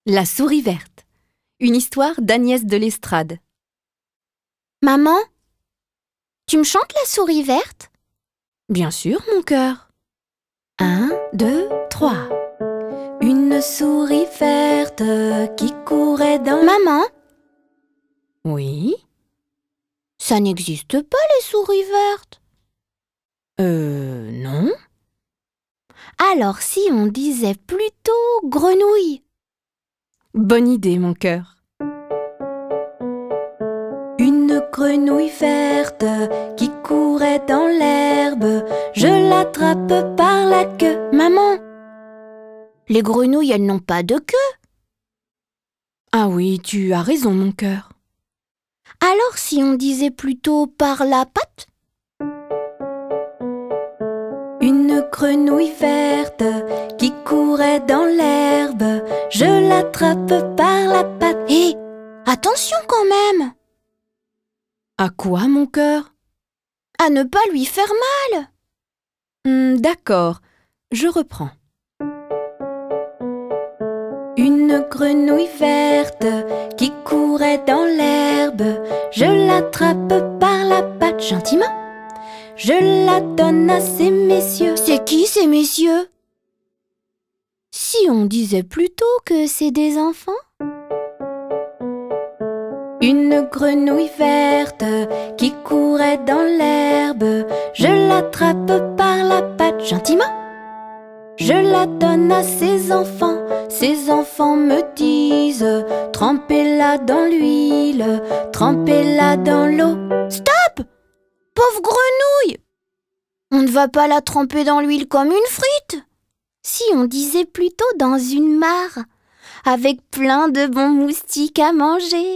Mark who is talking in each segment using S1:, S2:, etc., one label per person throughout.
S1: La souris verte. Une histoire d'Agnès de Lestrade.
S2: Maman, tu me chantes la souris verte?
S1: Bien sûr, mon cœur. 1, 2, 3. Une souris verte qui courait dans...
S2: Maman,
S1: Oui?
S2: ça n'existe pas les souris vertes.
S1: Non?
S2: Alors si on disait plutôt grenouille?
S1: Bonne idée, mon cœur. Une grenouille verte qui courait dans l'herbe, je l'attrape par la queue.
S2: Maman, les grenouilles, elles n'ont pas de queue.
S1: Ah oui, tu as raison, mon cœur.
S2: Alors si on disait plutôt par la patte?
S1: Une grenouille verte qui courait dans l'herbe, je l'attrape par la patte.
S2: Hé, attention quand même!
S1: À quoi, mon cœur?
S2: À ne pas lui faire mal.
S1: D'accord, je reprends. Une grenouille verte qui courait dans l'herbe, je l'attrape par la patte gentiment. Je la donne à ces messieurs.
S2: C'est qui ces messieurs? Si on disait plutôt que c'est des enfants?
S1: Une grenouille verte qui courait dans l'herbe, je l'attrape par la patte gentiment. Je la donne à ses enfants me disent: trempez-la dans l'huile, trempez-la dans l'eau.
S2: Stop! Pauvre grenouille! On ne va pas la tremper dans l'huile comme une frite. Si on disait plutôt dans une mare, avec plein de bons moustiques à manger.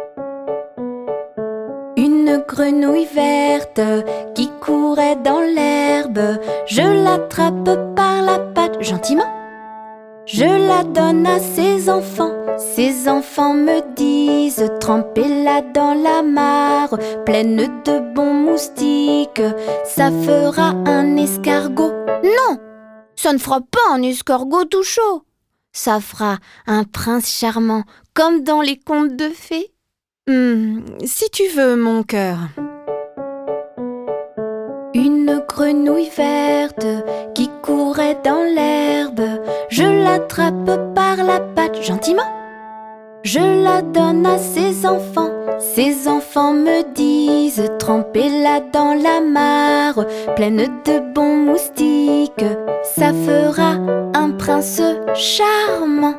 S1: Une grenouille verte qui courait dans l'herbe, je l'attrape par la patte gentiment. Je la donne à ses enfants me disent: trempez-la dans la mare, pleine de bons moustiques, ça fera un escargot.
S2: Non, ça ne fera pas un escargot tout chaud. Ça fera un prince charmant, comme dans les contes de fées.
S1: Si tu veux, mon cœur. Une grenouille verte qui courait dans l'herbe, je l'attrape par la patte gentiment. Je la donne à ses enfants me disent: trempez-la dans la mare, pleine de bons moustiques, ça fera un prince charmant.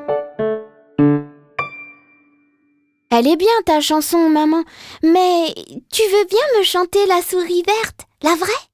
S2: Elle est bien ta chanson, maman, mais tu veux bien me chanter la souris verte, la vraie?